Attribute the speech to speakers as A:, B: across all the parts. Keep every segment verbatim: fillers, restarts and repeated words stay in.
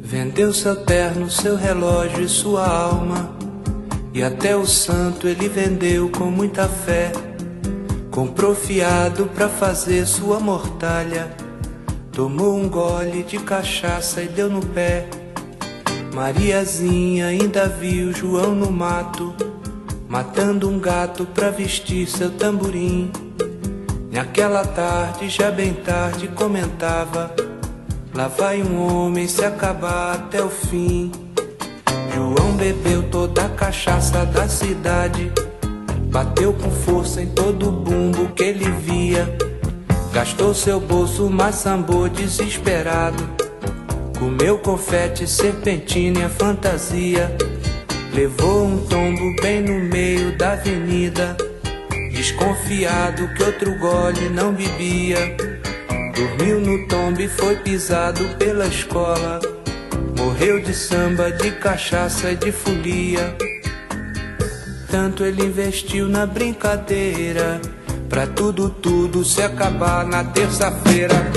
A: Vendeu seu terno, seu relógio e sua alma, e até o santo ele vendeu com muita fé. Comprou fiado pra fazer sua mortalha, tomou um gole de cachaça e deu no pé. Mariazinha ainda viu João no mato, matando um gato pra vestir seu tamborim. Naquela tarde, já bem tarde, comentava: lá vai um homem se acabar até o fim. João bebeu toda a cachaça da cidade, bateu com força em todo o bumbo que ele via. Gastou seu bolso, mas sambou desesperado, comeu confete, serpentina e a fantasia. Levou um tombo bem no meio da avenida, desconfiado que outro gole não bebia. Dormiu no tombo e foi pisado pela escola, morreu de samba, de cachaça e de folia. Tanto ele investiu na brincadeira, pra tudo, tudo se acabar na terça-feira.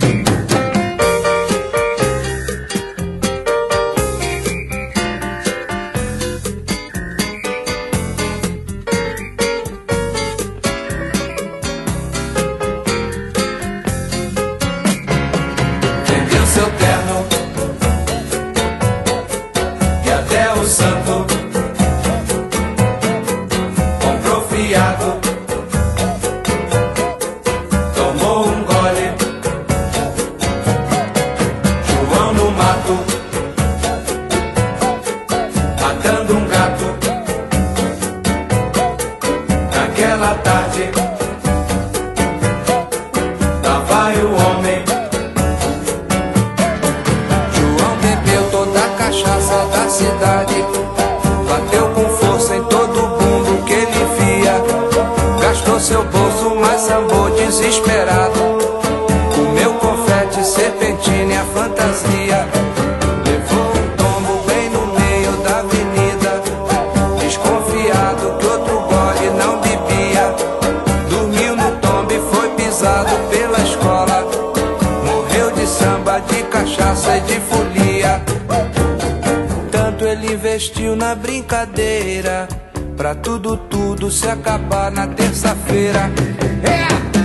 A: Vendeu seu terno e até o santo, comprou fiado, tomou um gole. João no mato, matando um gato. Naquela tarde, lá vai o homem. João bebeu toda a cachaça da cidade, bateu com força em todo o bumbo que ele via. Gastou seu bolso, mas sambou desesperado, comeu confete, serpentina e a fantasia. Levou um tombo bem no meio da avenida, desconfiado que outro gole não bebia. Dormiu no tombo e foi pisado pela escola, morreu de samba, de cachaça e de folia. Tanto ele investiu na brincadeira, pra tudo, tudo se acabar na terça-feira. É!